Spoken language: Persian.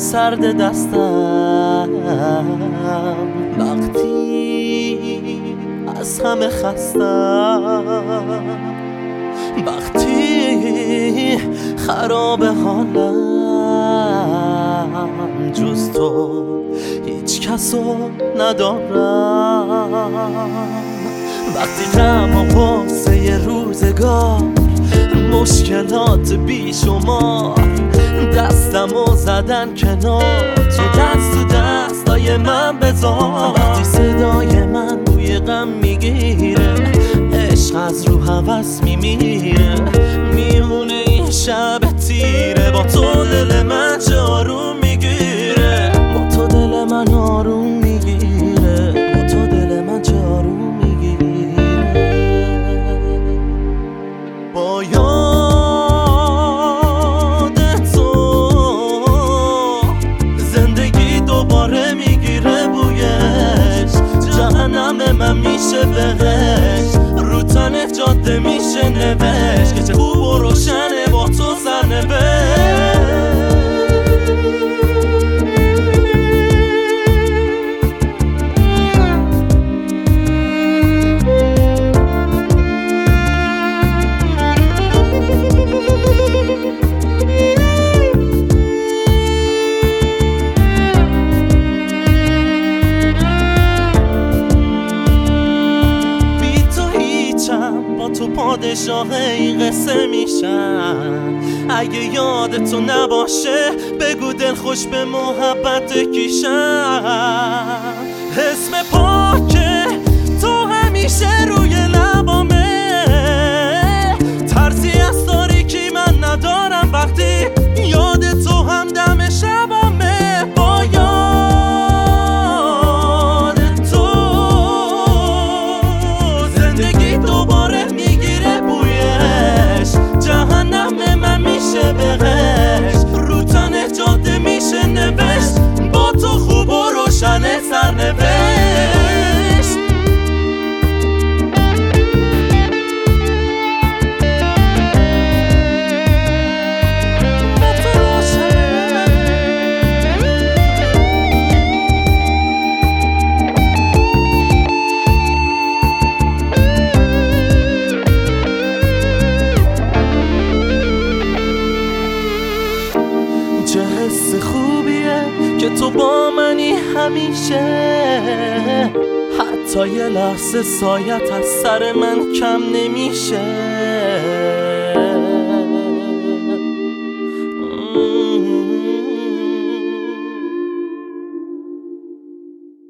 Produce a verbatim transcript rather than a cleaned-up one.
سرد دستم، وقتی از همه خستم، وقتی خراب حالم، جز تو هیچ کسو ندارم. وقتی غم و غصه روزگار، مشکلات بیشمار دستمو زدن کنار، تو دست تو دستای من بذار. وقتی صدای من بوی غم میگیره، عشق از رو هوس میمیره، میمونه این شب تیره. با تو دل من چه آروم میگیره، با تو دل من آروم میگیره، با تو دل من چه آروم میگیره. با یاد تو زندگی دوباره میگیره بویش، جهنم من میشه بهش، رو تن جاده میشه نوشت که چه خوب و روشنه با تو سرنوشت. با تو پادشاه این قصه میشم، اگه یاد تو نباشه بگو دل خوش به محبت کیشم. اسم پاکه تو همیشه روی لبامه، ترسی از تاریکی من ندارم وقتی یاد تو هم دم شبامه. با یاد تو زندگی دوباره میگیره بویش، جهنم من میشه بهش، رو تن جاده میشه نوشت، با تو خوب و روشن سرنوشت. چه حس خوبیه که تو با منی همیشه، حتی یه لحظه سایت از سر من کم نمیشه.